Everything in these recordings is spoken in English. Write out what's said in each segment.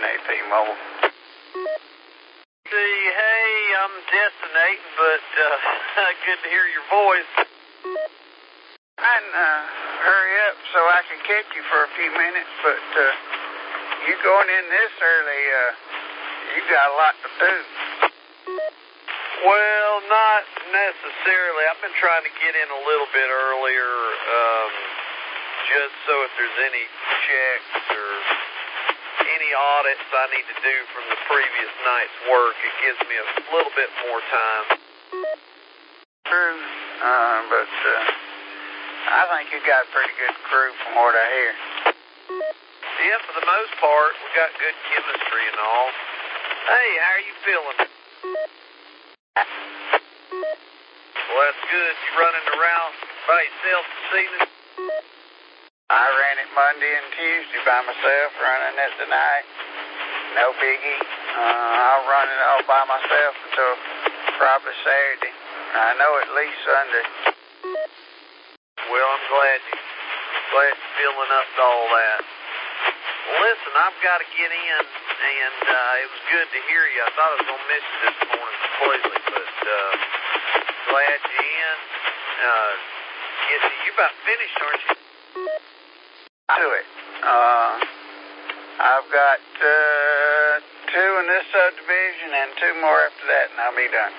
AP Mobile. See, hey, I'm destinating, but good to hear your voice. I'd hurry up so I can catch you for a few minutes, but you going in this early, you got a lot to do. Well, not necessarily. I've been trying to get in a little bit earlier, just so if there's any checks or any audits I need to do from the previous night's work, it gives me a little bit more time. True, but I think you got a pretty good crew from what I hear. Yeah, for the most part, we got good chemistry and all. Hey, how are you feeling? Well, that's good. You running around by yourself this evening? I ran it Monday and Tuesday by myself, running it tonight. No biggie. I'll run it all by myself until probably Saturday. I know at least Sunday. Well, I'm glad you're feeling up to all that. Well, listen, I've got to get in, and it was good to hear you. I thought I was going to miss you this morning completely, but glad you're in. You about finished, aren't you? Do it. I've got 2 in this subdivision and 2 more after that, and I'll be done.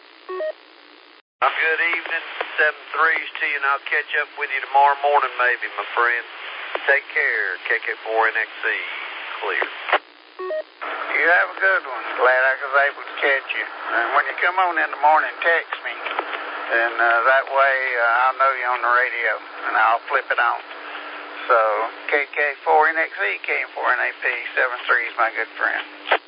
Good evening, 7-3s to you, and I'll catch up with you tomorrow morning maybe, my friend. Take care, KK4NXC, clear. You have a good one. Glad I was able to catch you. And when you come on in the morning, text me. And that way I'll know you're on the radio, and I'll flip it on. So, KK4NXC, KM4NAP, 7-3 is my good friend.